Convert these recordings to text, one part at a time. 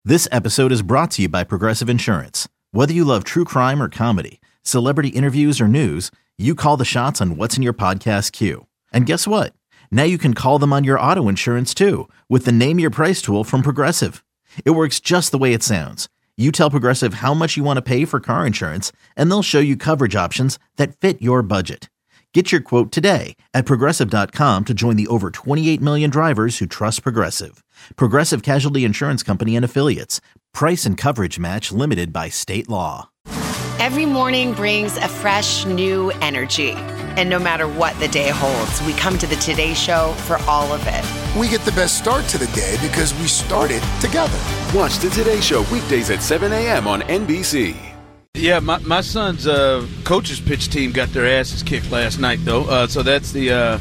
This episode is brought to you by Progressive Insurance. Whether you love true crime or comedy, celebrity interviews or news, you call the shots on what's in your podcast queue. And guess what? Now you can call them on your auto insurance too with the Name Your Price tool from Progressive. It works just the way it sounds. You tell Progressive how much you want to pay for car insurance, and they'll show you coverage options that fit your budget. Get your quote today at Progressive.com to join the over 28 million drivers who trust Progressive. Progressive Casualty Insurance Company and Affiliates. Price and coverage match limited by state law. Every morning brings a fresh, new energy. And no matter what the day holds, we come to the Today Show for all of it. We get the best start to the day because we started together. Watch the Today Show weekdays at 7 a.m. on NBC. Yeah, my son's coach's pitch team got their asses kicked last night, though. So that's the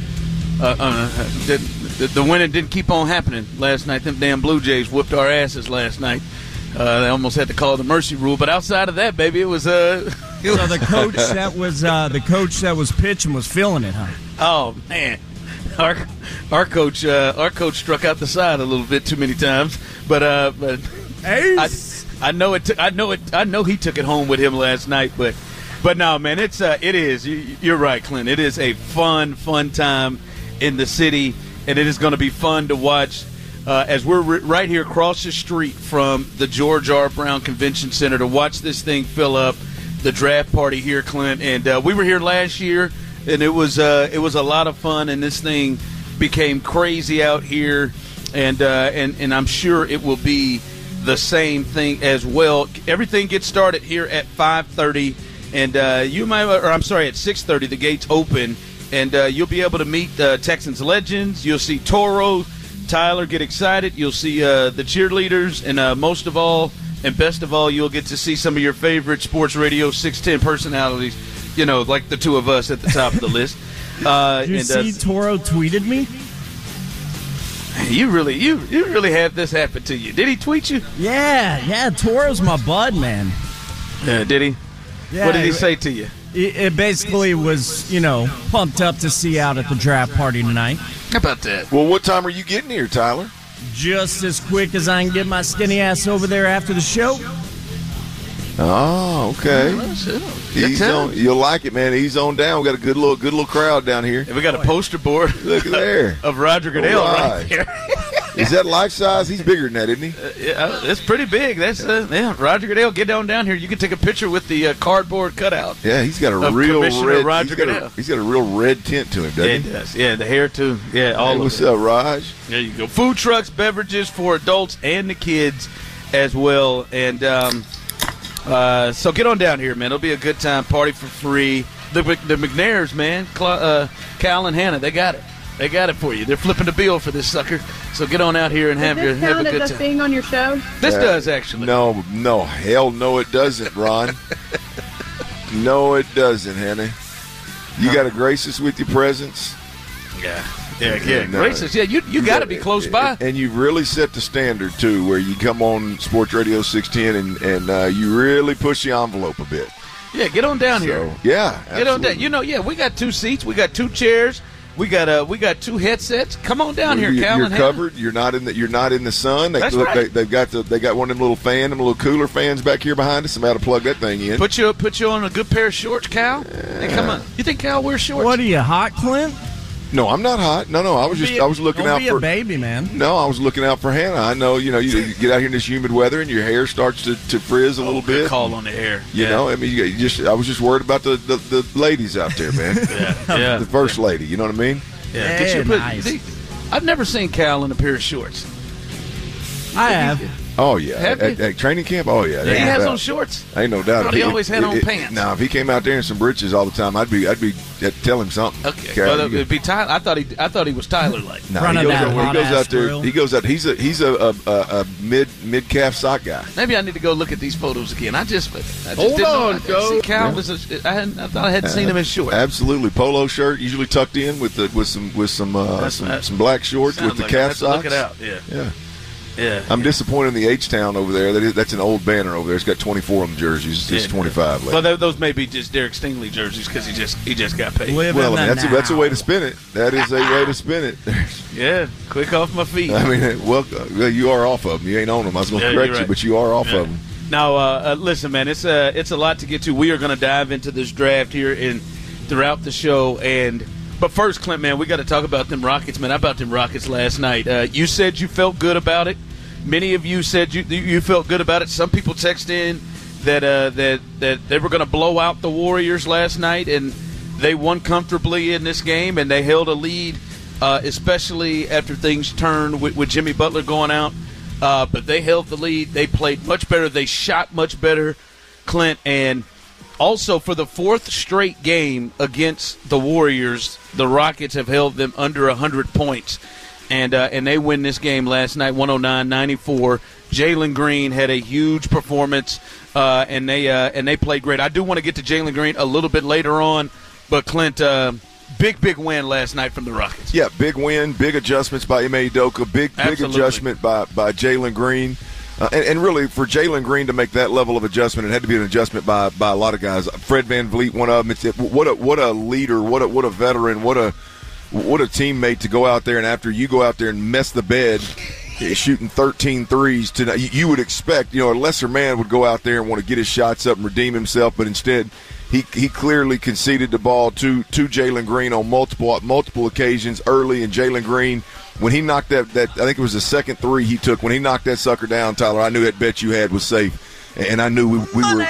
winning didn't keep on happening last night. Them damn Blue Jays whooped our asses last night. They almost had to call the mercy rule, but outside of that, baby, it was. So the coach that was pitching was feeling it, huh? Oh man, our coach struck out the side a little bit too many times, but I know he took it home with him last night, but no, man, it is. You're right, Clint. It is a fun time in the city, and it is going to be fun to watch as we're right here across the street from the George R. Brown Convention Center to watch this thing fill up. The draft party here, Clint, and we were here last year, and it was a lot of fun, and this thing became crazy out here, and I'm sure it will be the same thing as well. Everything gets started here at 5:30, and at 6:30 the gates open, and you'll be able to meet Texans legends. You'll see Toro, Tyler get excited. You'll see the cheerleaders, and most of all, and best of all, you'll get to see some of your favorite Sports Radio 610 personalities, like the two of us at the top of the list. Did you see Toro tweeted me? You really had this happen to you. Did he tweet you? Yeah, Toro's my bud, man. Did he? Yeah, what did he say to you? It basically was, pumped up to see you out at the draft party tonight. How about that? Well, what time are you getting here, Tyler? Just as quick as I can get my skinny ass over there after the show. Oh, okay. You'll like it, man. He's on down. We got a good little crowd down here. And we got a poster board. Look at there of Roger Goodell right there. Is that life size? He's bigger than that, isn't he? It's pretty big. That's Roger Goodell. Get down here. You can take a picture with the cardboard cutout. Yeah, he's got a real red. Roger Goodell. He's got a real red tint to him, doesn't he? He does. Yeah, the hair too. Yeah, all of it. What's up, Raj? There you go. Food trucks, beverages for adults and the kids as well. And so get on down here, man. It'll be a good time. Party for free. The McNairs, man. Cal and Hannah, they got it. They got it for you. They're flipping the bill for this sucker. So get on out here and have a good time. Does this count as being on your show? This does, actually. No, hell no it doesn't, Ron. No, it doesn't, Hannah. You got to grace us with your presence. Yeah. Grace us. Yeah, you got to be close by. And you've really set the standard, too, where you come on Sports Radio 610 and you really push the envelope a bit. Yeah, get on down here. Yeah, get on down. We got 2 seats. We got 2 chairs. We got 2 headsets. Come on down here, Cal. You're covered. You're not in the sun. That's right. They got one of them little cooler fans back here behind us. I'm about to plug that thing in. Put you on a good pair of shorts, Cal. Hey, come on. You think Cal wears shorts? What are you, hot, Clint? No, I'm not hot. No, I was looking out for a baby, man. No, I was looking out for Hannah. I know, you get out here in this humid weather and your hair starts to frizz a little bit. Good call on the hair. You know, I mean, I was just worried about the ladies out there, man. yeah. The first lady. You know what I mean? Yeah. Hey, nice. I've never seen Cal in a pair of shorts. I have. Oh, yeah. At training camp? Oh, yeah. He has on shorts. Ain't no doubt. He always had on pants. Now, if he came out there in some breeches all the time, I'd tell him something. Okay. Cal, well, it'd be Tyler. I thought he was Tyler-like. No, he goes out. He's a mid calf sock guy. Maybe I need to go look at these photos again. I just hold didn't on, know. See, Cal was. I thought I hadn't seen him in shorts. Absolutely, polo shirt, usually tucked in with some black shorts with the calf socks. Look it out. Yeah. Yeah. I'm disappointed in the H-Town over there. That's an old banner over there. It's got 24 on the jerseys. It's 25. Well, those may be just Derek Stingley jerseys because he just got paid. Well, I mean, that's a way to spin it. That is a way to spin it. Yeah, quick off my feet. I mean, well, you are off of them. You ain't on them. I was going to correct you, but you are off of them. Now, listen, man, it's a lot to get to. We are going to dive into this draft here and throughout the show. But first, Clint, man, we got to talk about them Rockets, man. How about them Rockets last night? You said you felt good about it. Many of you said you felt good about it. Some people texted in that they were going to blow out the Warriors last night, and they won comfortably in this game, and they held a lead, especially after things turned with Jimmy Butler going out. But they held the lead. They played much better. They shot much better, Clint. And also for the fourth straight game against the Warriors, the Rockets have held them under 100 points. And they win this game last night, 109-94. Jalen Green had a huge performance, and they played great. I do want to get to Jalen Green a little bit later on, but Clint, big win last night from the Rockets. Yeah, big win, big adjustments by Ime Udoka, big adjustment by Jalen Green. And really, for Jalen Green to make that level of adjustment, it had to be an adjustment by a lot of guys. Fred VanVleet, one of them. What a leader, what a veteran, what a teammate to go out there, and after you go out there and mess the bed, shooting 13 threes tonight, you would expect, a lesser man would go out there and want to get his shots up and redeem himself, but instead he clearly conceded the ball to Jalen Green on multiple occasions early. And Jalen Green, when he knocked that I think it was the second three he took, when he knocked that sucker down, Tyler, I knew that bet you had was safe. And I knew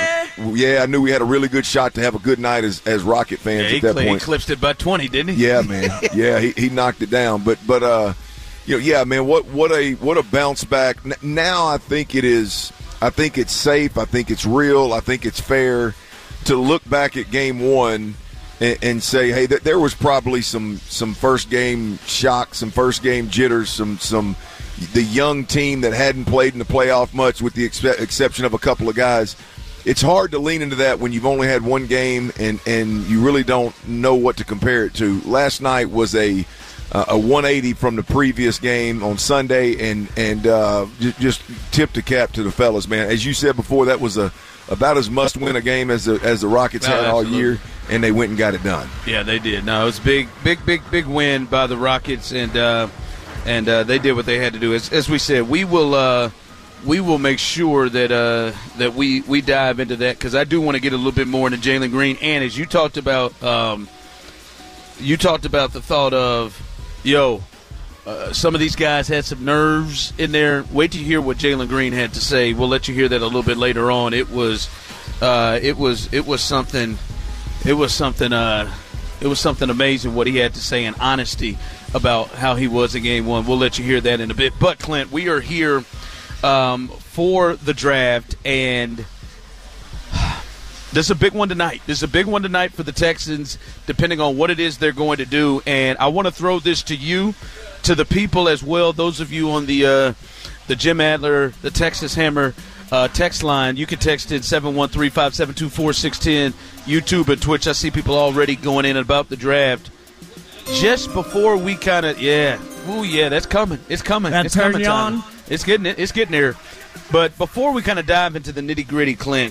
I knew we had a really good shot to have a good night as Rocket fans at that point. He eclipsed it by 20, didn't he? Yeah, man. Yeah, he knocked it down. But yeah, man, what a bounce back. Now I think it is. I think it's safe. I think it's real. I think it's fair to look back at game one and say, hey, there was probably some first game shock, some first game jitters, some the young team that hadn't played in the playoff much, with the exception of a couple of guys. It's hard to lean into that when you've only had one game and you really don't know what to compare it to. Last night was a 180 from the previous game on Sunday, and just tip the cap to the fellas, man. As you said before, that was about as must-win a game as the Rockets had all year, and they went and got it done. Yeah, they did. No, it was a big win by the Rockets, and they did what they had to do. As we said, we will make sure that we dive into that, because I do want to get a little bit more into Jalen Green. And as you talked about the thought of, some of these guys had some nerves in there. Wait till you hear what Jalen Green had to say. We'll let you hear that a little bit later on. It was something amazing what he had to say in honesty about how he was in game one. We'll let you hear that in a bit. But Clint, we are here for the draft, and this is a big one tonight. This is a big one tonight for the Texans, depending on what it is they're going to do. And I want to throw this to you, to the people as well, those of you on the Jim Adler, the Texas Hammer text line. You can text in 713-572-4610, YouTube and Twitch. I see people already going in about the draft. Just before we kind of, that's coming. It's coming. That it's turn coming you time. on? It's getting there. But before we kind of dive into the nitty-gritty, Clint,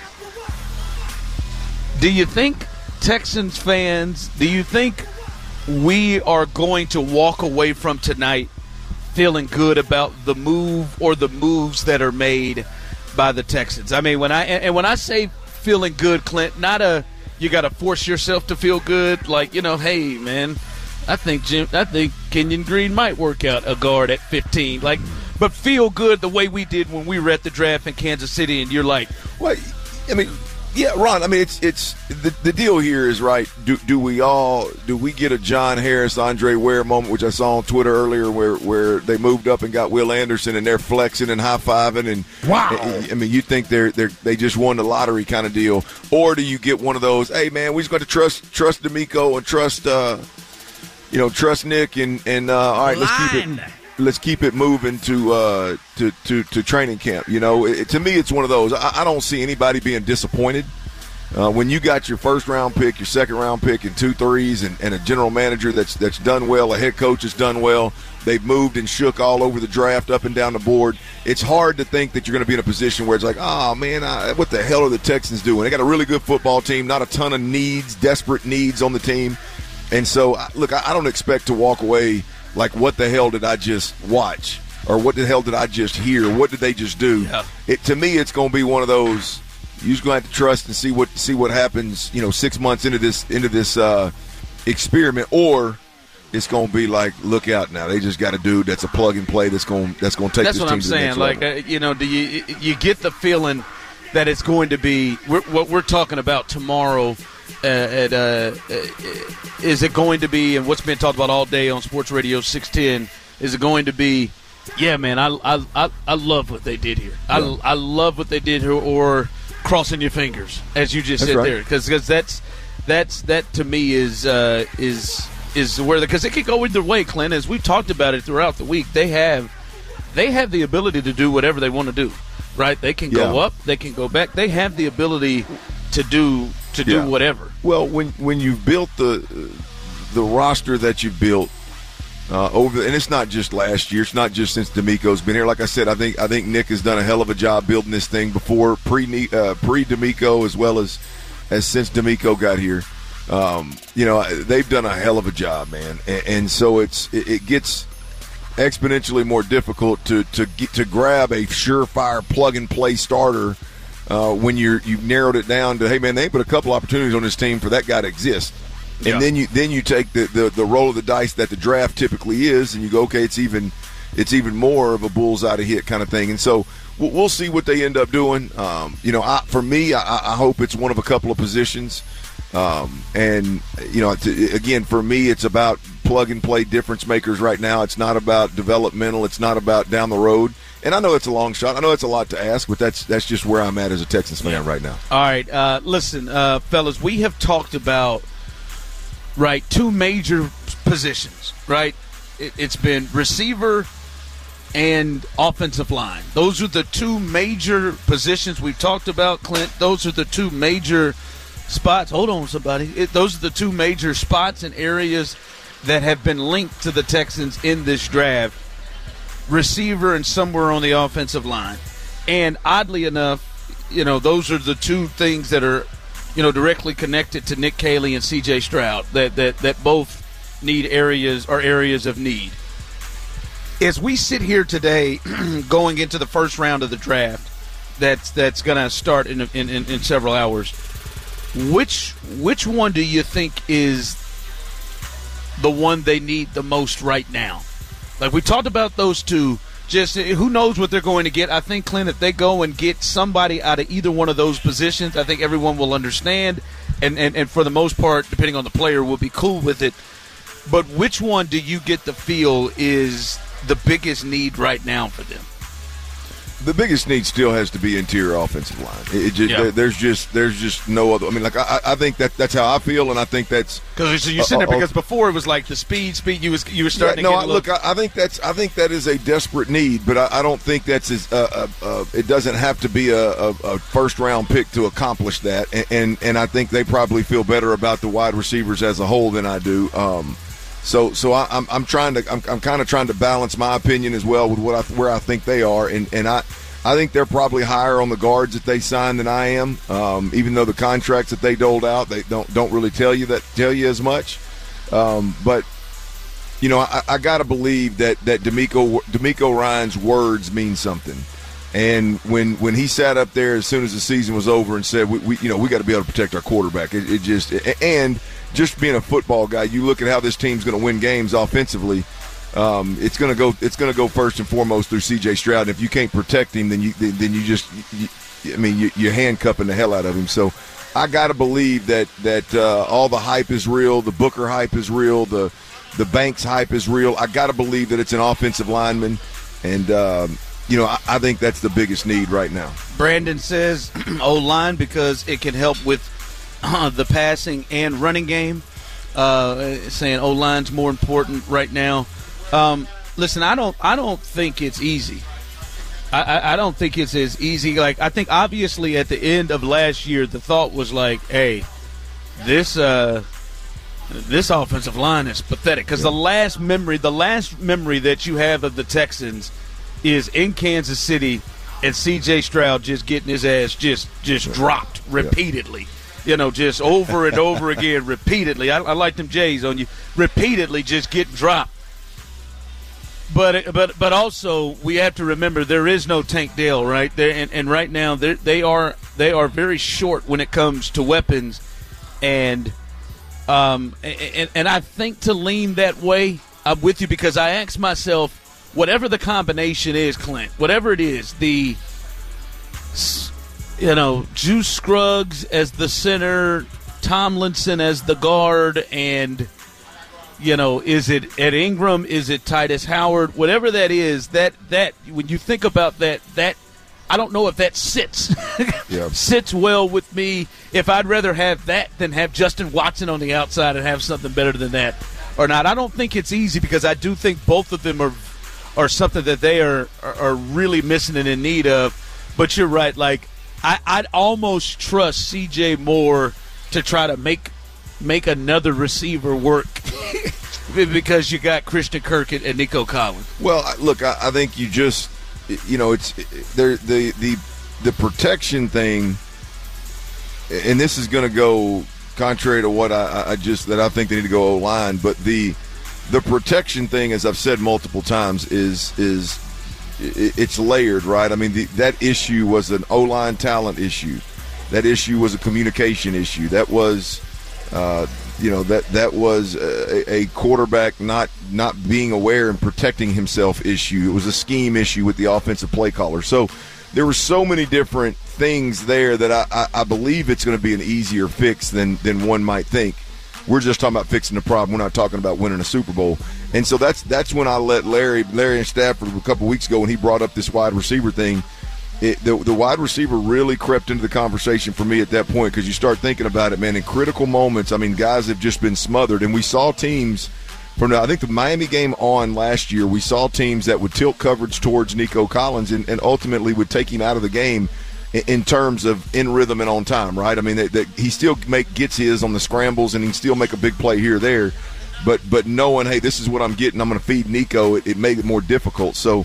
do you think Texans fans, do you think we are going to walk away from tonight feeling good about the move or the moves that are made by the Texans? I mean, when I say feeling good, Clint, you got to force yourself to feel good. Like, hey, man, I think Kenyon Green might work out a guard at 15. Like, but feel good the way we did when we were at the draft in Kansas City, and you're like, well, I mean, yeah, Ron. I mean, it's the deal here is right. Do we get a John Harris, Andre Ware moment, which I saw on Twitter earlier, where they moved up and got Will Anderson and they're flexing and high fiving and wow. I mean, you think they just won the lottery kind of deal, or do you get one of those? Hey, man, we just got to trust D'Amico and trust Nick and all right, let's keep it moving to training camp. To me, it's one of those. I don't see anybody being disappointed When you got your first-round pick, your second-round pick, and 2 threes, and a general manager that's done well, a head coach has done well, they've moved and shook all over the draft, up and down the board, it's hard to think that you're going to be in a position where it's like, oh, man, what the hell are the Texans doing? They got a really good football team, not a ton of needs, desperate needs on the team. And so, look, I don't expect to walk away like, what the hell did I just watch? Or what the hell did I just hear? What did they just do? Yeah. To me, it's going to be one of those, you're just going to have to trust and see what happens, 6 months into this experiment, or it's going to be like, look out now, they just got a dude that's a plug and play that's going to take this team to the next level. That's what I'm saying. Do you get the feeling that it's going to be what we're talking about tomorrow? Is it going to be, and what's been talked about all day on Sports Radio 610? Is it going to be? Yeah, man, I love what they did here. Yeah. I love what they did here, or crossing your fingers, as you just said there, because that to me is where, because it could go either way, Clint. As we've talked about it throughout the week, they have the ability to do whatever they want to do, right? They can go up, they can go back. They have the ability to do whatever. Well, when you've built the roster that you've built. And it's not just last year. It's not just since D'Amico's been here. Like I said, I think Nick has done a hell of a job building this thing before pre-D'Amico as well as since D'Amico got here. They've done a hell of a job, man. And so it gets exponentially more difficult to grab a surefire plug and play starter when you've narrowed it down to, hey man, they put a couple opportunities on this team for that guy to exist. And then you take the roll of the dice that the draft typically is, and you go, okay, it's even more of a bullseye to hit kind of thing. And so we'll see what they end up doing. For me, I hope it's one of a couple of positions. Again, for me, it's about plug and play difference makers right now. It's not about developmental. It's not about down the road. And I know it's a long shot. I know it's a lot to ask, but that's just where I'm at as a Texans fan right now. All right, listen, fellas, we have talked about. Right, 2 major positions, right? It's been receiver and offensive line. Those are the 2 major positions we've talked about, Clint. Those are the 2 major spots. Hold on, somebody. Those are the 2 major spots and areas that have been linked to the Texans in this draft. Receiver and somewhere on the offensive line. And oddly enough, those are the 2 things that are directly connected to Nick Caley and C.J. Stroud, that both need areas of need. As we sit here today, going into the first round of the draft, that's going to start in several hours. Which one do you think is the one they need the most right now? Like we talked about those 2. Just who knows what they're going to get. I think, Clint, if they go and get somebody out of either one of those positions, I think everyone will understand. And for the most part, depending on the player, will be cool with it. But which one do you get the feel is the biggest need right now for them? The biggest need still has to be interior offensive line. There's just no other. I mean, I think that's how I feel, and I think that's because you're sitting there because before it was like the speed. You were starting to get look. I think that is a desperate need, but I don't think that's it doesn't have to be a first round pick to accomplish that, and I think they probably feel better about the wide receivers as a whole than I do. So I'm kind of trying to balance my opinion as well with where I think they are, and I think they're probably higher on the guards that they signed than I am. Even though the contracts that they doled out, they don't really tell you as much. But I got to believe that D'Amico Ryan's words mean something. And when he sat up there as soon as the season was over and said we got to be able to protect our quarterback, just being a football guy, you look at how this team's going to win games offensively. It's going to go first and foremost through C.J. Stroud. And if you can't protect him, then you're handcuffing the hell out of him. So I got to believe that all the hype is real, the Booker hype is real, the Banks hype is real. I got to believe that it's an offensive lineman, and I think that's the biggest need right now. Brandon says O-line because it can help with the passing and running game, saying O-line's more important right now. Listen, I don't think it's easy. I don't think it's as easy. Like, I think obviously at the end of last year, the thought was like, hey, this offensive line is pathetic. Because the last memory that you have of the Texans is in Kansas City and C.J. Stroud just getting his ass just dropped repeatedly. You know, just over and over again, repeatedly. I like them J's on you. Repeatedly just getting dropped. But also we have to remember there is no Tank Dell, right? And right now they are very short when it comes to weapons, and I think to lean that way, I'm with you, because I ask myself, whatever the combination is, Clint, whatever it is, Juice Scruggs as the center, Tomlinson as the guard, and is it Ed Ingram? Is it Titus Howard? Whatever that is, that when you think about that I don't know if that sits well with me. If I'd rather have that than have Justin Watson on the outside and have something better than that or not. I don't think it's easy, because I do think both of them are something that they are really missing and in need of. But you're right. Like, I'd almost trust C.J. Moore to try to make another receiver work because you got Christian Kirk and Nico Collins. Well, look, I think you just, it's the protection thing, and this is going to go contrary to what I think they need to go O-line, but the protection thing, as I've said multiple times, is it's layered, right? I mean, that issue was an O-line talent issue. That issue was a communication issue. That was that was a quarterback not being aware and protecting himself issue. It was a scheme issue with the offensive play caller. So there were so many different things there that I believe it's going to be an easier fix than one might think. We're just talking about fixing the problem. We're not talking about winning a Super Bowl. And so that's when I let Larry and Stafford a couple weeks ago, when he brought up this wide receiver thing. The wide receiver really crept into the conversation for me at that point, because you start thinking about it, man, in critical moments, I mean, guys have just been smothered. And we saw teams from I think the Miami game on last year, we saw teams that would tilt coverage towards Nico Collins and ultimately would take him out of the game in terms of in rhythm and on time, right? I mean, he still gets his on the scrambles, and he can still make a big play here or there. But knowing, hey, this is what I'm getting, I'm going to feed Nico, it made it more difficult. So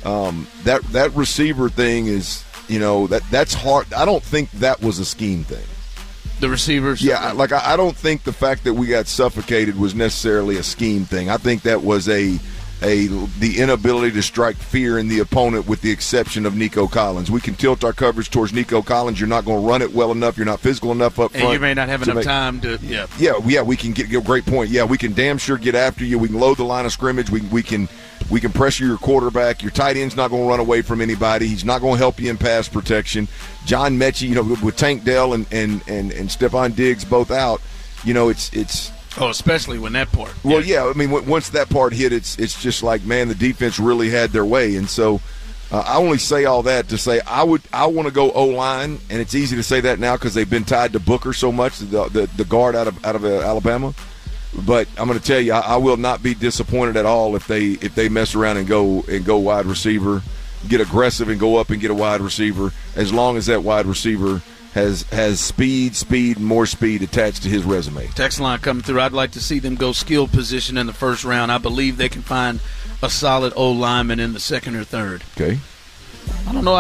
that receiver thing is, that's hard. I don't think that was a scheme thing. The receivers? Yeah, like I don't think the fact that we got suffocated was necessarily a scheme thing. I think that was the inability to strike fear in the opponent, with the exception of Nico Collins. We can tilt our coverage towards Nico Collins. You're not going to run it well enough. You're not physical enough up front. And you may not have enough time to, Yeah, we can get a great point. Yeah, we can damn sure get after you. We can load the line of scrimmage. We can pressure your quarterback. Your tight end's not going to run away from anybody. He's not going to help you in pass protection. John Mechie, with Tank Dell and Stephon Diggs both out, it's especially when that part. Well, yeah, I mean, once that part hit, it's just like, man, the defense really had their way. And so I only say all that to say I want to go O-line, and it's easy to say that now because they've been tied to Booker so much, the guard out of Alabama. But I'm going to tell you, I will not be disappointed at all if they mess around and go wide receiver, get aggressive and go up and get a wide receiver, as long as that wide receiver has speed, more speed attached to his resume. Text line coming through. I'd like to see them go skill position in the first round. I believe they can find a solid O-lineman in the second or third. Okay. I don't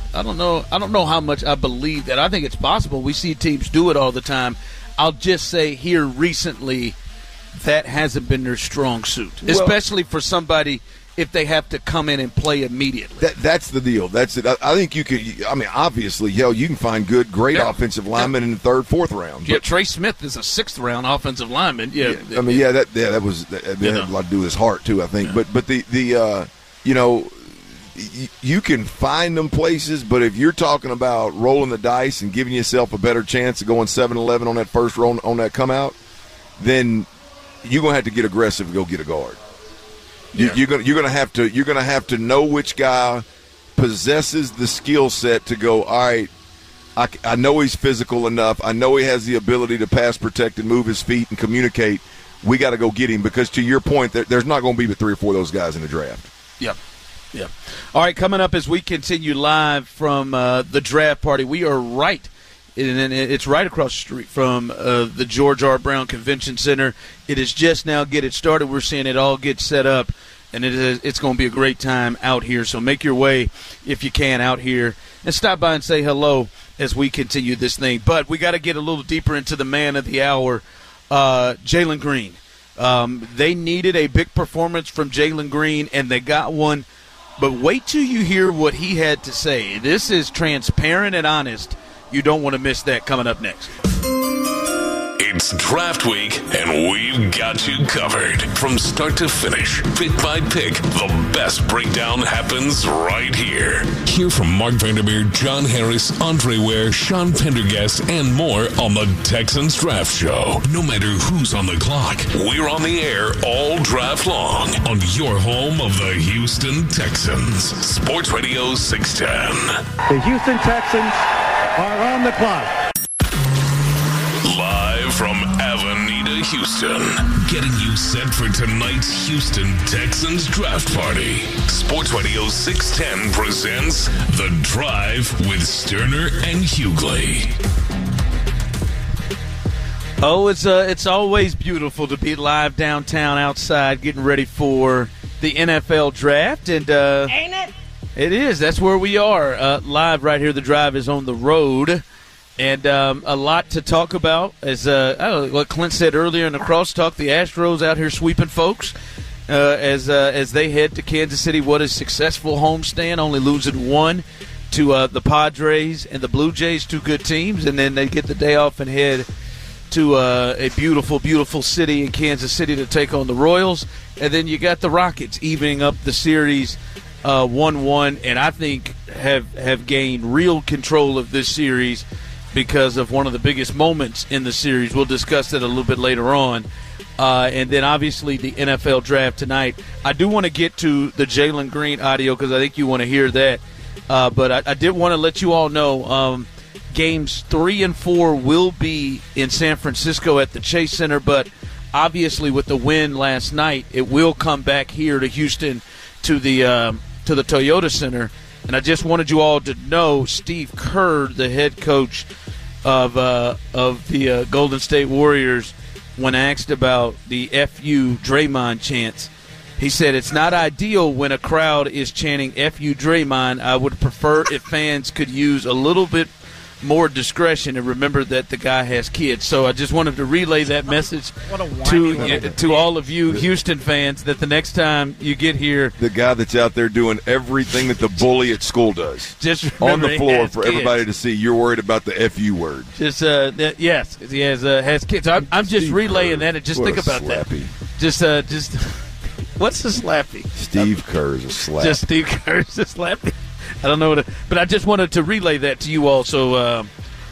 know how much I believe that. I think it's possible. We see teams do it all the time. I'll just say here recently, that hasn't been their strong suit, especially for somebody if they have to come in and play immediately. That's the deal. That's it. I think you could. I mean, obviously, you can find great offensive linemen in the third, fourth round. Yeah, Trey Smith is a sixth-round offensive lineman. Yeah, I mean, that had a lot to do with his heart too, I think. Yeah. But you can find them places, but if you're talking about rolling the dice and giving yourself a better chance of going 7-11 on that first roll on that come out, then you're gonna have to get aggressive and go get a guard. Yeah. You're gonna have to know which guy possesses the skill set to go, all right, I know he's physical enough. I know he has the ability to pass protect and move his feet and communicate. We got to go get him, because to your point, there's not going to be but 3 or 4 of those guys in the draft. Yep. Yeah. All right, coming up as we continue live from the draft party, we are right, and it's right across the street from the George R. Brown Convention Center. It is just now getting started. We're seeing it all get set up, and it's going to be a great time out here. So make your way, if you can, out here and stop by and say hello as we continue this thing. But we got to get a little deeper into the man of the hour, Jalen Green. They needed a big performance from Jalen Green, and they got one. But wait till you hear what he had to say. This is transparent and honest. You don't want to miss that coming up next. It's draft week, and we've got you covered. From start to finish, pick by pick, the best breakdown happens right here. Hear from Mark Vandermeer, John Harris, Andre Ware, Sean Pendergast, and more on the Texans Draft Show. No matter who's on the clock, we're on the air all draft long on your home of the Houston Texans. Sports Radio 610. The Houston Texans are on the clock. Live from Avenida, Houston, getting you set for tonight's Houston Texans draft party. Sports Radio 610 presents The Drive with Sterner and Hughley. Oh, it's always beautiful to be live downtown outside getting ready for the NFL draft. And Ain't it? It is. That's where we are, live right here. The Drive is on the road. And a lot to talk about. As what Clint said earlier in the crosstalk, the Astros out here sweeping folks as they head to Kansas City. What a successful homestand, only losing one to the Padres and the Blue Jays, two good teams. And then they get the day off and head to a beautiful, beautiful city in Kansas City to take on the Royals. And then you got the Rockets evening up the series 1-1, and I think have gained real control of this series because of one of the biggest moments in the series. We'll discuss that a little bit later on. And then, obviously, the NFL draft tonight. I do want to get to the Jalen Green audio because I think you want to hear that. But I did want to let you all know games 3 and 4 will be in San Francisco at the Chase Center. But, obviously, with the win last night, it will come back here to Houston to the Toyota Center. And I just wanted you all to know Steve Kerr, the head coach of the Golden State Warriors, when asked about the FU Draymond chants, he said, "It's not ideal when a crowd is chanting FU Draymond. I would prefer if fans could use a little bit more discretion and remember that the guy has kids." So I just wanted to relay that message to all of you Houston fans that the next time you get here, the guy that's out there doing everything that the bully at school does, just on the floor for everybody to see. You're worried about the FU word. Just yes, he has kids. I'm just relaying that, and just think about slappy. that. Just what's a slappy? Steve Kerr's a slappy. Just Steve Kerr's a slappy. I don't know but I just wanted to relay that to you all. So,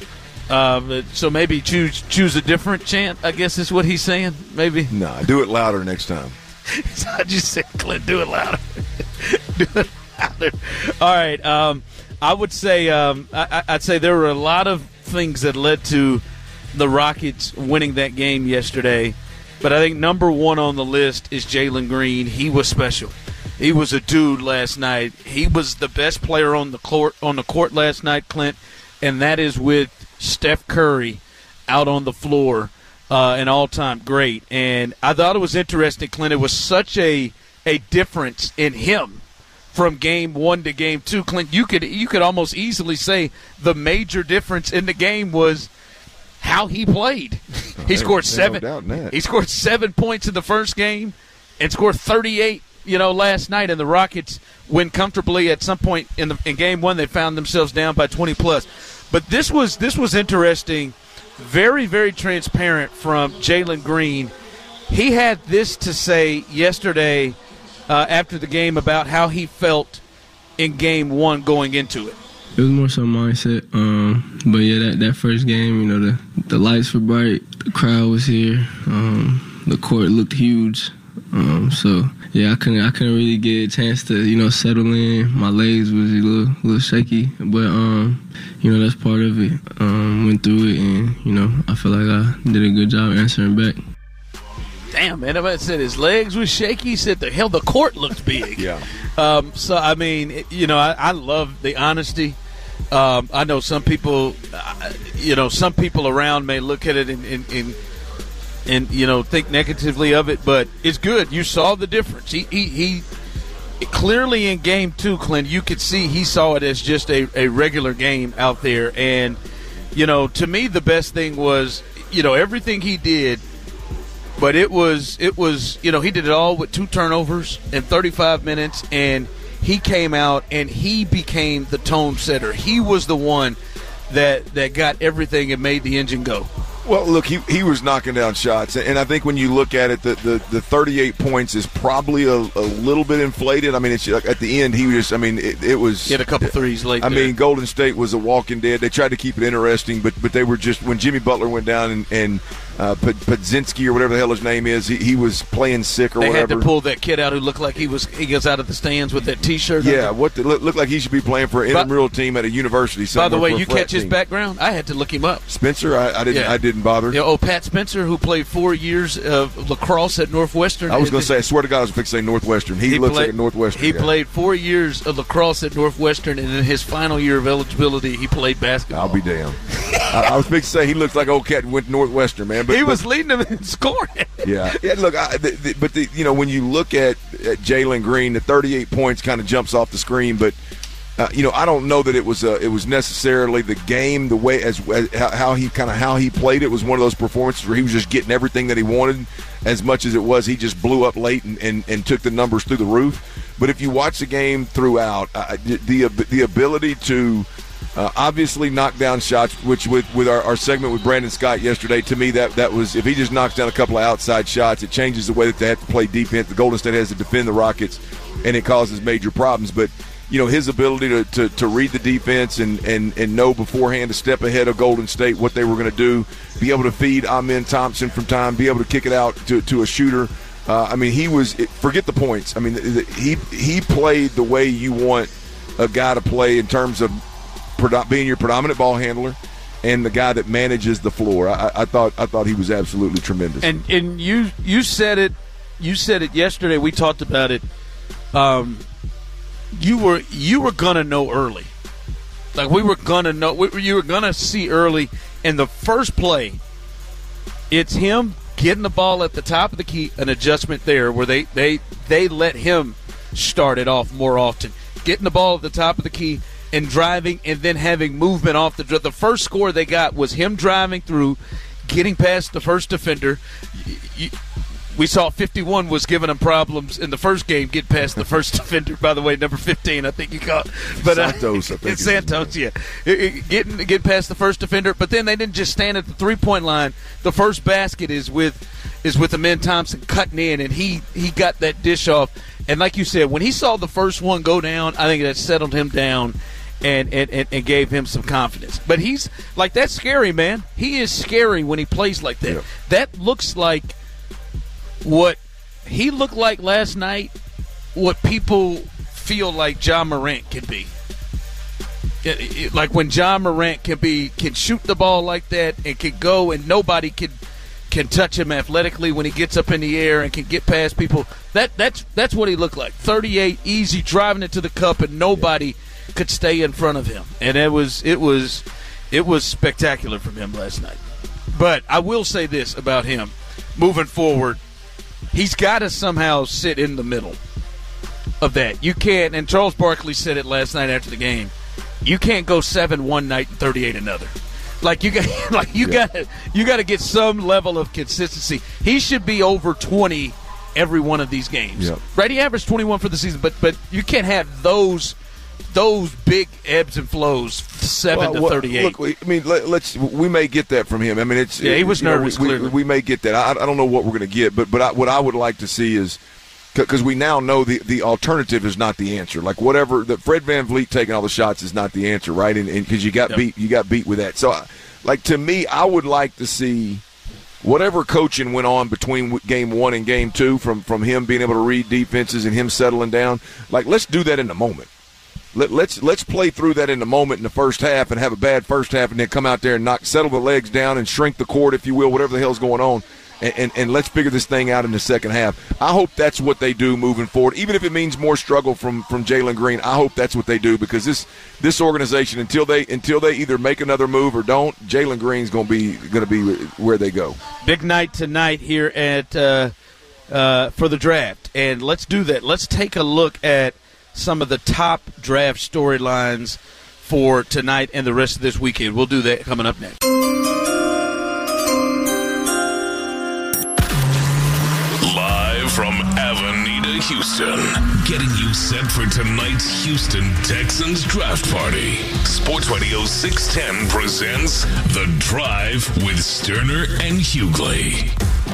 so maybe choose a different chant, I guess is what he's saying. Maybe. Nah, do it louder next time. I just said, Clint, do it louder. Do it louder. All right. I would say I'd say there were a lot of things that led to the Rockets winning that game yesterday, but I think number one on the list is Jalen Green. He was special. He was a dude last night. He was the best player on the court last night, Clint, and that is with Steph Curry out on the floor, an all-time great. And I thought it was interesting, Clint. It was such a difference in him from game 1 to game 2. Clint, you could almost easily say the major difference in the game was how he played. He scored 7. No doubt in that. He scored 7 points in the first game and scored 38. Last night, and the Rockets win comfortably. At some point in game 1, they found themselves down by 20+. But this was interesting, very, very transparent from Jalen Green. He had this to say yesterday after the game about how he felt in game 1 going into it. It was more so mindset. But yeah, that first game, the lights were bright, the crowd was here, the court looked huge. So yeah, I couldn't really get a chance to settle in. My legs was a little shaky, but that's part of it. Went through it, and I feel like I did a good job answering back. damn, man. I said his legs were shaky. He said, the court looked big. Yeah. So, I mean, I love the honesty. I know some people, some people around may look at it and think negatively of it, but it's good. You saw the difference. He clearly in game 2, Clint, you could see he saw it as just a regular game out there. And, to me, the best thing was, everything he did, but it was he did it all with 2 turnovers in 35 minutes, and he came out and he became the tone setter. He was the one that got everything and made the engine go. Well, look, he was knocking down shots, and I think when you look at it, the 38 points is probably a little bit inflated. I mean, it's at the end, he was just, it was. He had a couple threes late. I mean, Golden State was a walking dead. They tried to keep it interesting, but they were just, when Jimmy Butler went down and Podzinski or whatever the hell his name is, he was playing sick or whatever. They had to pull that kid out who looked like he goes out of the stands with that T-shirt. Yeah, looked like he should be playing for an intramural team at a university. By the way, you catch his background? I had to look him up. Spencer, I didn't bother. Yeah, Pat Spencer, who played 4 years of lacrosse at Northwestern. I was going to say, I swear to God, I was going to say Northwestern. He looks like a Northwestern He guy. Played 4 years of lacrosse at Northwestern, and in his final year of eligibility, he played basketball. I'll be damned. I was going to say he looks like old cat and went to Northwestern, man. But he was leading them in scoring. Yeah. Look, when you look at Jalen Green, the 38 points kind of jumps off the screen, but I don't know that it was necessarily the game, the way as how he played. It was one of those performances where he was just getting everything that he wanted, as much as it was he just blew up late and took the numbers through the roof. But if you watch the game throughout, the ability to obviously knock down shots, which with our segment with Brandon Scott yesterday, to me that was, if he just knocks down a couple of outside shots, it changes the way that they have to play defense. The Golden State has to defend the Rockets, and it causes major problems. But his ability to read the defense and know beforehand, to step ahead of Golden State, what they were going to do, be able to feed Amen Thompson from time, be able to kick it out to a shooter. Forget the points. I mean, he played the way you want a guy to play in terms of being your predominant ball handler and the guy that manages the floor. I thought he was absolutely tremendous. And you said it yesterday. We talked about it. You were gonna know early, like we were gonna know. You were gonna see early in the first play. It's him getting the ball at the top of the key, an adjustment there where they let him start it off more often, getting the ball at the top of the key and driving, and then having movement off the dribble. The first score they got was him driving through, getting past the first defender. We saw 51 was giving him problems in the first game, get past the first defender. By the way, number 15, I think you caught. But, Santos, I think. It's Santos, yeah. Get past the first defender. But then they didn't just stand at the three-point line. The first basket is with Amen Thompson cutting in, and he got that dish off. And like you said, when he saw the first one go down, I think that settled him down and gave him some confidence. But he's like, that's scary, man. He is scary when he plays like that. Yeah. That looks like what he looked like last night, what people feel like Ja Morant can be. Like when Ja Morant can shoot the ball like that and can go and nobody can touch him athletically when he gets up in the air and can get past people. That's what he looked like. 38, easy, driving it to the cup, and nobody could stay in front of him. And it was spectacular from him last night. But I will say this about him moving forward. He's got to somehow sit in the middle of that. You can't, and Charles Barkley said it last night after the game, you can't go 7 one night and 38 another. You got to get some level of consistency. He should be over 20 every one of these games. Yep. Right? He averaged 21 for the season, but you can't have those big ebbs and flows, 7 to 38. Look, we may get that from him. I mean, he was nervous. Clearly, we may get that. I don't know what we're going to get, but what I would like to see is, because we now know the alternative is not the answer. Like whatever that Fred VanVleet taking all the shots is not the answer, right? And because you got beat with that. So, to me, I would like to see whatever coaching went on between game 1 and game 2, from him being able to read defenses and him settling down. Like, let's do that in the moment. Let's play through that in the moment in the first half and have a bad first half, and then come out there and settle the legs down and shrink the court, if you will, whatever the hell's going on, and let's figure this thing out in the second half. I hope that's what they do moving forward, even if it means more struggle from Jalen Green. I hope that's what they do, because this organization, until they either make another move or don't, Jalen Green's going to be where they go. Big night tonight here at for the draft, and let's do that. Let's take a look at some of the top draft storylines for tonight and the rest of this weekend. We'll do that coming up next. Live from Avenida, Houston, getting you set for tonight's Houston Texans draft party. Sports Radio 610 presents The Drive with Sterner and Hughley.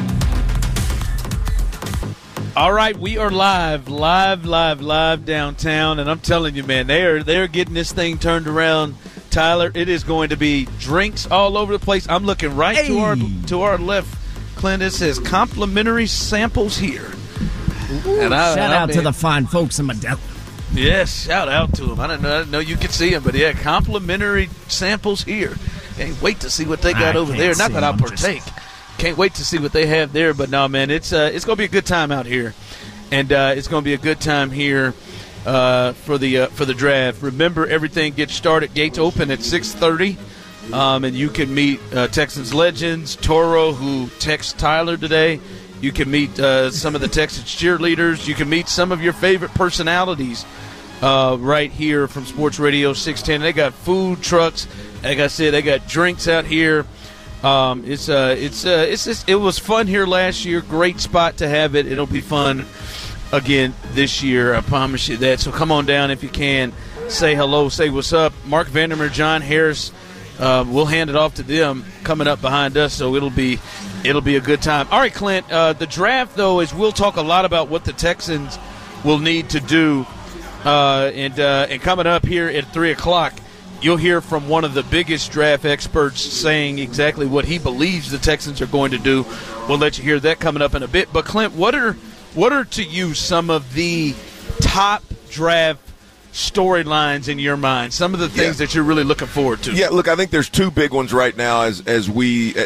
All right, we are live downtown, and I'm telling you, man, they're getting this thing turned around. Tyler, it is going to be drinks all over the place. I'm looking right to our left. Clint, it says complimentary samples here. And shout out to the fine folks in Medella. Yes, shout out to them. I didn't know you could see them, but yeah, complimentary samples here. Can't wait to see what they got over there. Not that I'll partake. Can't wait to see what they have there, but no, man, it's going to be a good time out here, and it's going to be a good time here for the draft. Remember, everything gets started. Gates open at 6:30, and you can meet Texans legends, Toro, who texted Tyler today. You can meet some of the Texans cheerleaders. You can meet some of your favorite personalities right here from Sports Radio 610. They got food trucks. Like I said, they got drinks out here. It was fun here last year. Great spot to have it. It'll be fun again this year. I promise you that. So come on down if you can. Say hello. Say what's up. Mark Vandermeer, John Harris. We'll hand it off to them coming up behind us. So it'll be a good time. All right, Clint. The draft, though, is we'll talk a lot about what the Texans will need to do. And coming up here at 3:00. You'll hear from one of the biggest draft experts saying exactly what he believes the Texans are going to do. We'll let you hear that coming up in a bit. But, Clint, what are to you some of the top draft storylines in your mind, some of the things that you're really looking forward to? Yeah, look, I think there's two big ones right now as we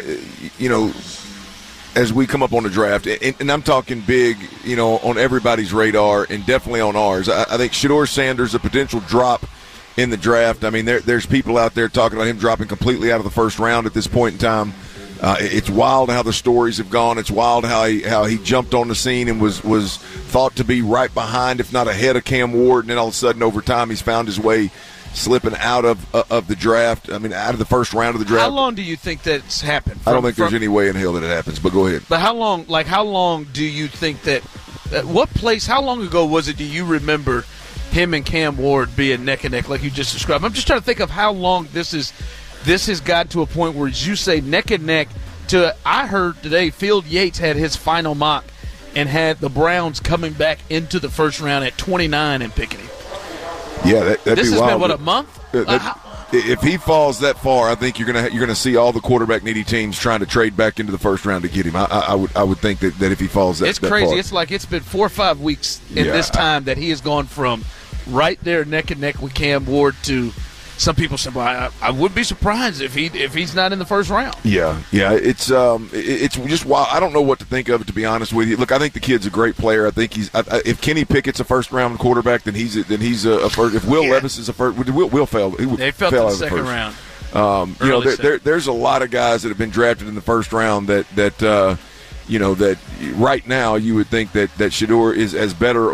come up on the draft. And I'm talking big, on everybody's radar and definitely on ours. I think Shedeur Sanders, a potential drop in the draft. I mean, there's people out there talking about him dropping completely out of the first round at this point in time. It's wild how the stories have gone. It's wild how he jumped on the scene and was thought to be right behind, if not ahead of Cam Ward, and then all of a sudden over time he's found his way slipping out of the draft. I mean, out of the first round of the draft. How long do you think that's happened? I don't think there's any way in hell that it happens, but go ahead. But how long do you think that how long ago was it, do you remember him and Cam Ward being neck and neck like you just described? I'm just trying to think of how long this has got to a point where, as you say, neck and neck to, I heard today Field Yates had his final mock and had the Browns coming back into the first round at 29 and picking him. Yeah, that'd be wild. This has been, what, a month? If he falls that far, I think you're gonna see all the quarterback needy teams trying to trade back into the first round to get him. I would think that if he falls that, it's crazy. Far. It's like it's been 4 or 5 weeks in this time that he has gone from right there neck and neck with Cam Ward to some people say, well, I would be surprised if he's not in the first round. Yeah, it's just wild. I don't know what to think of it, to be honest with you. Look, I think the kid's a great player. I think if Kenny Pickett's a first round quarterback, then he's a first. If Will Levis is a first, Will fail. They fell in the second round. There's a lot of guys that have been drafted in the first round that right now you would think that Shedeur is as better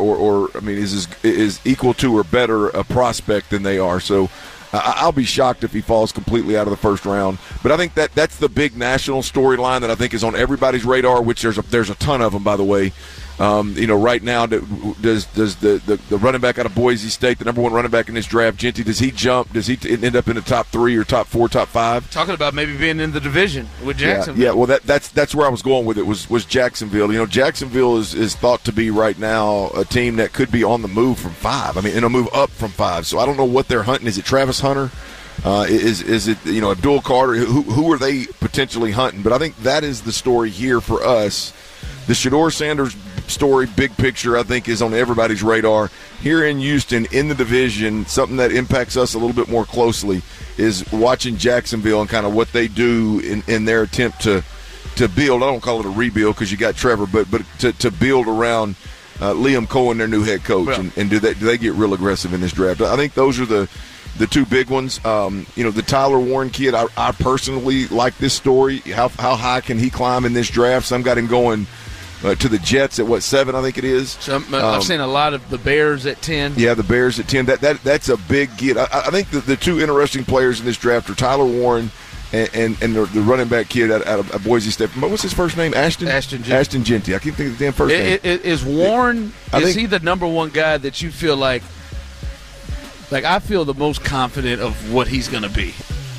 is equal to or better a prospect than they are. So I'll be shocked if he falls completely out of the first round. But I think that's the big national storyline that I think is on everybody's radar, which there's a ton of them, by the way. Right now, does the running back out of Boise State, the number one running back in this draft, Genty, does he jump? Does he end up in the top 3 or top 4, top 5? Talking about maybe being in the division with Jacksonville. Yeah. Well, that's where I was going with it. Was Jacksonville? Jacksonville is thought to be right now a team that could be on the move from 5. I mean, a move up from 5. So I don't know what they're hunting. Is it Travis Hunter? Is it Abdul Carter? Who are they potentially hunting? But I think that is the story here for us. The Shedeur Sanders story, big picture, I think, is on everybody's radar. Here in Houston, in the division, something that impacts us a little bit more closely is watching Jacksonville and kind of what they do in their attempt to to build. I don't call it a rebuild because you got Trevor, but to build around Liam Cohen, their new head coach, Yeah. and do they get real aggressive in this draft? I think those are the two big ones. The Tyler Warren kid, I personally like this story. How high can he climb in this draft? Some got him going to the Jets at 7, I think it is. I've seen a lot of the Bears at 10. Yeah, the Bears at 10. That's a big get. I think the two interesting players in this draft are Tyler Warren and the running back kid out of Boise State. What's his first name? Ashton Jeanty. I keep thinking of the damn first name. Is Warren? Is he the number one guy that you feel like I feel the most confident of what he's going to be?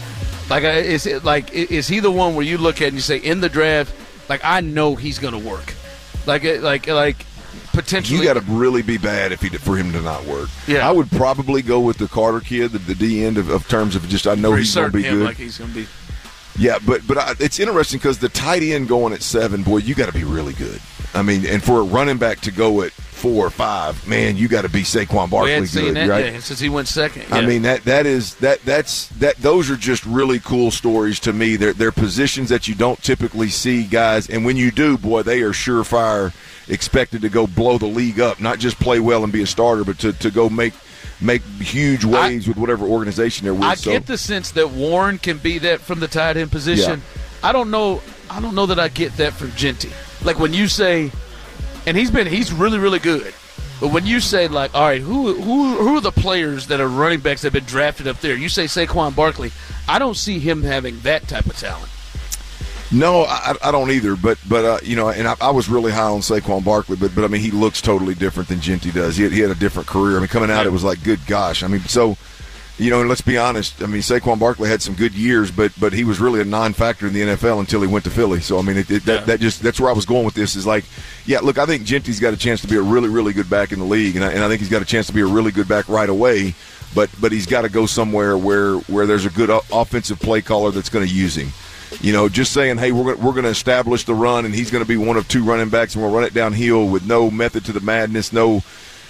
Is he the one where you look at and you say in the draft, I know he's going to work, potentially. You got to really be bad for him to not work. Yeah, I would probably go with the Carter kid, the D end of terms of just I know he's going to be good. He's going to be. Yeah, but it's interesting because the tight end going at 7, boy, you got to be really good. I mean, and for a running back to go at 4 or 5, man, you got to be Saquon Barkley good, right? Yeah, since he went second. Yeah. I mean, that's those are just really cool stories to me. They're positions that you don't typically see guys, and when you do, boy, they are surefire expected to go blow the league up, not just play well and be a starter, but to go make huge waves with whatever organization they're with. I get the sense that Warren can be that from the tight end position. Yeah. I don't know that I get that from Jeanty. When you say, and he's really, really good. But when you say, all right, who are the players that are running backs that have been drafted up there? You say Saquon Barkley. I don't see him having that type of talent. No, I don't either. But and I was really high on Saquon Barkley, but I mean, he looks totally different than Jeanty does. He had a different career. I mean, coming out, it was good gosh. I mean, so, and let's be honest. I mean, Saquon Barkley had some good years, but he was really a non-factor in the NFL until he went to Philly. So, I mean, that's where I was going with this is look, I think Jeanty's got a chance to be a really, really good back in the league, and I think he's got a chance to be a really good back right away. But he's got to go somewhere where there's a good offensive play caller that's going to use him. Just saying, hey, we're going to establish the run, and he's going to be one of 2 running backs, and we'll run it downhill with no method to the madness, no,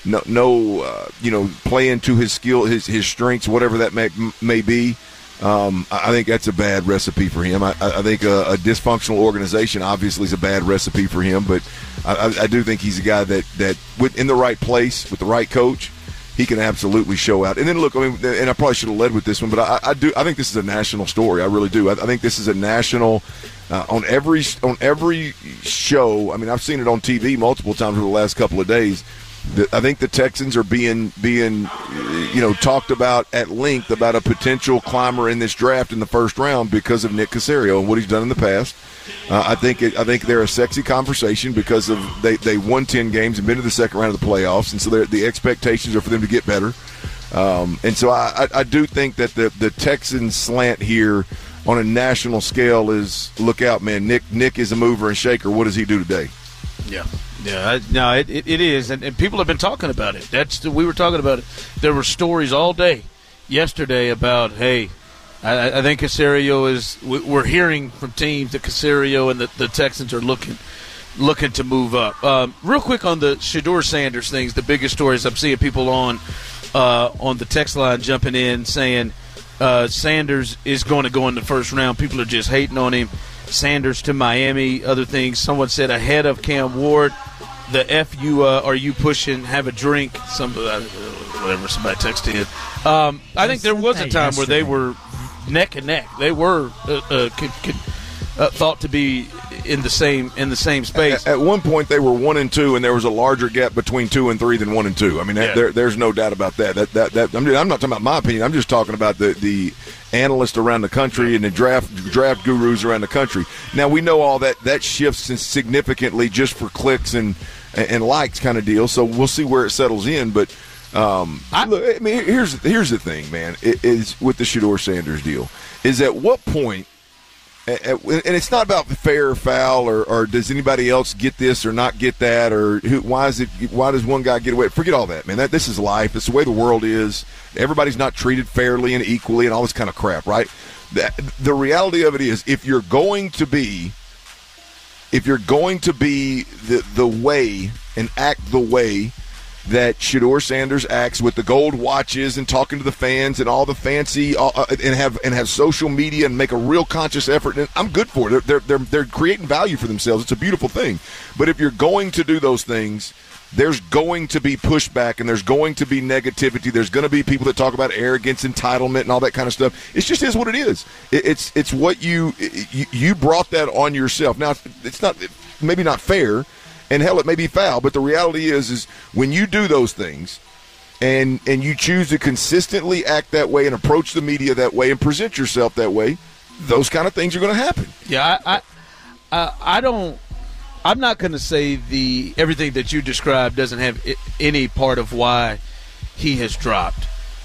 playing to his skill, his strengths, whatever that may be. I think that's a bad recipe for him. I think a dysfunctional organization obviously is a bad recipe for him, but I do think he's a guy that in the right place with the right coach, he can absolutely show out. And then look, I mean, and I probably should have led with this one, but I think this is a national story. I really do. I think this is a national on every show. I mean, I've seen it on TV multiple times over the last couple of days. I think the Texans are being talked about at length about a potential climber in this draft in the first round because of Nick Caserio and what he's done in the past. I think they're a sexy conversation because of they won 10 games and been to the second round of the playoffs, and so the expectations are for them to get better. And so I do think that the Texans slant here on a national scale is look out, man. Nick is a mover and shaker. What does he do today? Yeah. No, it is, and people have been talking about it. We were talking about it. There were stories all day yesterday about, hey, I think Caserio is. We're hearing from teams that Caserio and the Texans are looking to move up. Real quick on the Shedeur Sanders things, the biggest stories I'm seeing people on the text line jumping in saying Sanders is going to go in the first round. People are just hating on him. Sanders to Miami, other things. Someone said ahead of Cam Ward. The are you pushing? Have a drink. Whatever somebody texted in. I think there was a time where they were neck and neck. They were thought to be in the same space. At one point, they were 1 and 2, and there was a larger gap between 2 and 3 than 1 and 2. I mean, there's no doubt about that. I'm not talking about my opinion. I'm just talking about the analysts around the country and the draft gurus around the country. Now we know all that shifts significantly just for clicks and likes kind of deal. So we'll see where it settles in. But look, I mean, here's the thing, man. It is with the Shedeur Sanders deal. Is at what point? And it's not about fair or foul or does anybody else get this or not get that or why does one guy get away? Forget all that, man. This is life. It's the way the world is. Everybody's not treated fairly and equally and all this kind of crap, right? The reality of it is if you're going to be the way and act the way that Shedeur Sanders acts with the gold watches and talking to the fans and all the fancy and have social media and make a real conscious effort. And I'm good for it. They're creating value for themselves. It's a beautiful thing. But if you're going to do those things, there's going to be pushback and there's going to be negativity. There's going to be people that talk about arrogance, entitlement, and all that kind of stuff. It just is what it is. It's what you brought that on yourself. Now, it's not maybe not fair. And hell, it may be foul, but the reality is when you do those things and you choose to consistently act that way and approach the media that way and present yourself that way, those kind of things are going to happen. Yeah, I'm not going to say everything that you described doesn't have any part of why he has dropped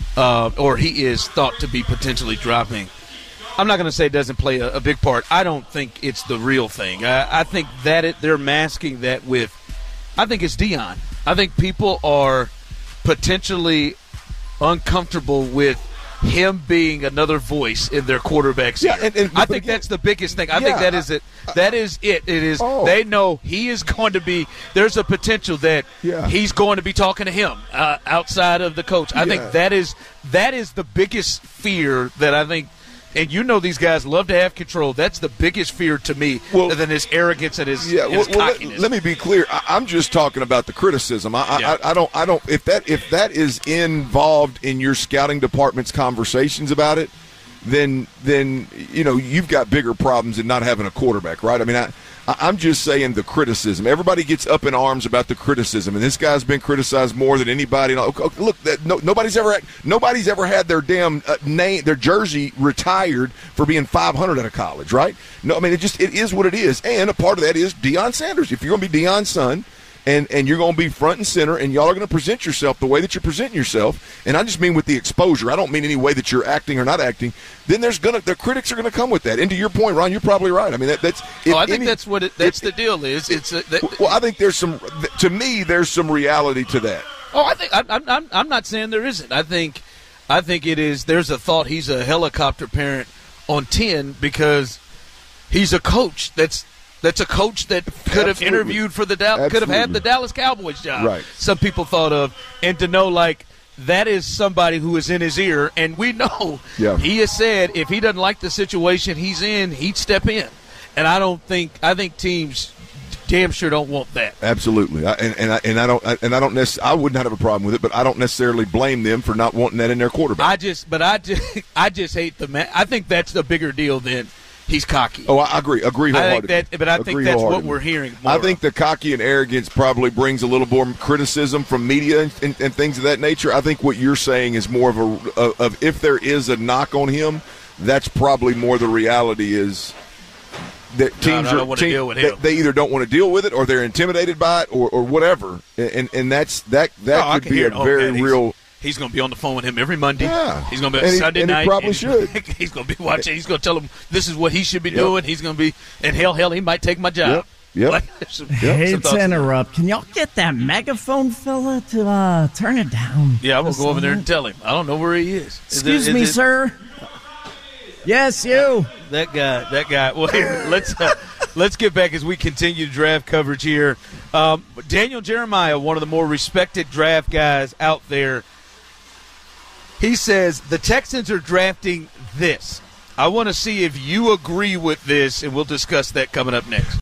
or he is thought to be potentially dropping. I'm not going to say it doesn't play a big part. I don't think it's the real thing. I think that they're masking that with – I think it's Deion. I think people are potentially uncomfortable with him being another voice in their quarterback's ear. I think that's the biggest thing. I think that is it. That is it. It is. They know he is going to be – there's a potential that he's going to be talking to him outside of the coach. I think that is the biggest fear that I think – and you know these guys love to have control. That's the biggest fear to me than his arrogance and his cockiness. Let me be clear. I'm just talking about the criticism. I don't. If that is involved in your scouting department's conversations about it, then you've got bigger problems than not having a quarterback, right? I mean, I'm just saying the criticism. Everybody gets up in arms about the criticism, and this guy's been criticized more than anybody. Look, nobody's ever had their damn name, their jersey retired for being 500 out of college, right? No, I mean it is what it is, and a part of that is Deion Sanders. If you're going to be Deion's son, and you're going to be front and center, and y'all are going to present yourself the way that you're presenting yourself, and I just mean with the exposure. I don't mean any way that you're acting or not acting. Then the critics are going to come with that. And to your point, Ron, you're probably right. I mean, that's. I think that's what the deal is. I think there's some. To me, there's some reality to that. Oh, I think I'm not saying there isn't. I think it is. There's a thought he's a helicopter parent on 10 because he's a coach that's a coach that could have interviewed for could have had the Dallas Cowboys job. Right. Some people thought of, and to know that is somebody who is in his ear, and we know he has said if he doesn't like the situation he's in, he'd step in. And I think teams damn sure don't want that. Absolutely. I would not have a problem with it, but I don't necessarily blame them for not wanting that in their quarterback. I just hate the man. I think that's the bigger deal than he's cocky. Oh, I agree wholeheartedly. I think that's what we're hearing more I think the cocky and arrogance probably brings a little more criticism from media and things of that nature. I think what you're saying is more of if there is a knock on him, that's probably more the reality is that teams they either don't want to deal with it or they're intimidated by it or whatever. And that could be a very real. He's going to be on the phone with him every Monday. Yeah. He's going to be on Sunday night. He probably should. He's going to be watching. He's going to tell him this is what he should be doing. He's going to be – and hell, he might take my job. Yep. Hate to interrupt. Can y'all get that megaphone fella to turn it down? Yeah, I'm going to go over there and tell him. I don't know where he is. Excuse me, sir. Yes, you. That guy. Well, here, let's get back as we continue draft coverage here. Daniel Jeremiah, one of the more respected draft guys out there, he says the Texans are drafting this. I want to see if you agree with this, and we'll discuss that coming up next.